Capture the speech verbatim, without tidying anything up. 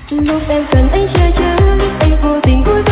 lúc em cần anh che chở, anh vô tình vô